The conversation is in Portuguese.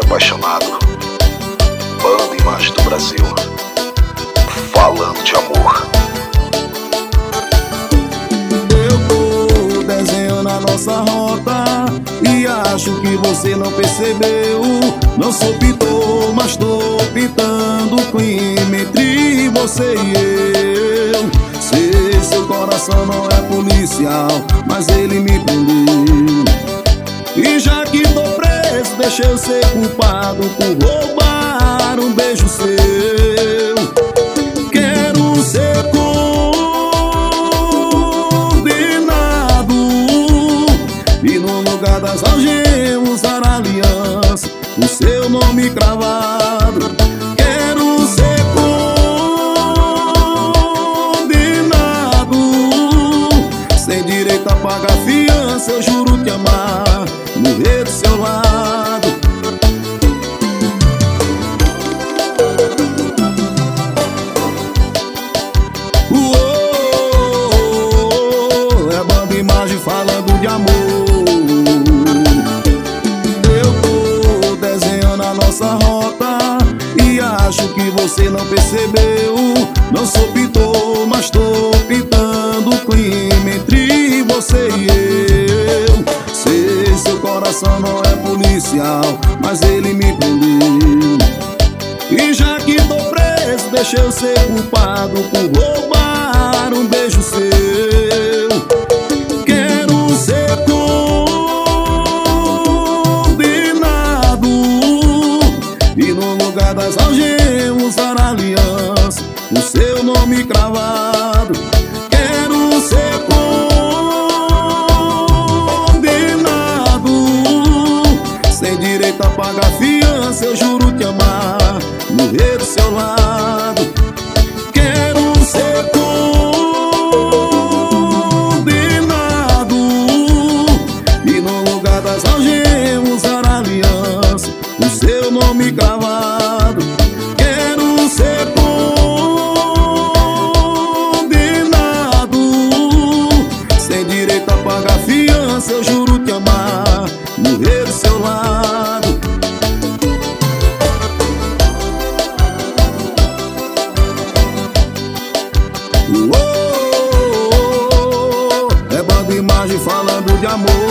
apaixonado. Banda Imagem do Brasil, falando de amor. Eu tô desenhando a nossa rota e acho que você não percebeu. Não sou pintor, mas tô pintando o clima entre você e eu. Sei, seu coração não é policial, mas ele me prendeu. E já que tô preso, deixa eu ser culpado por roubar um beijo seu. Quero ser condenado e no lugar das algemas usar aliança, o seu nome cravado. Quero ser condenado sem direito a pagar fiança. Eu juro te amar, morrer do seu lado. É Banda Imagem falando de amor. Eu tô desenhando a nossa rota e acho que você não percebeu. Não sou pintor, mas tô pintando o clima entre você e eu. Sei, seu coração não é policial, mas ele me prendeu. E já que tô preso, deixa eu ser culpado por roubar um beijo seu. Quero ser condenado e no lugar das algemas usar aliança, o seu nome cravado. Quero ser condenado sem direito a pagar fiança. Eu juro te amar, morrer do seu lado. Quero ser condenado e no lugar das algemas usar aliança, o seu nome cravado. Quero ser condenado sem direito a pagar fiança. Eu juro te amar, morrer do seu lado. É Banda Imagem falando de amor.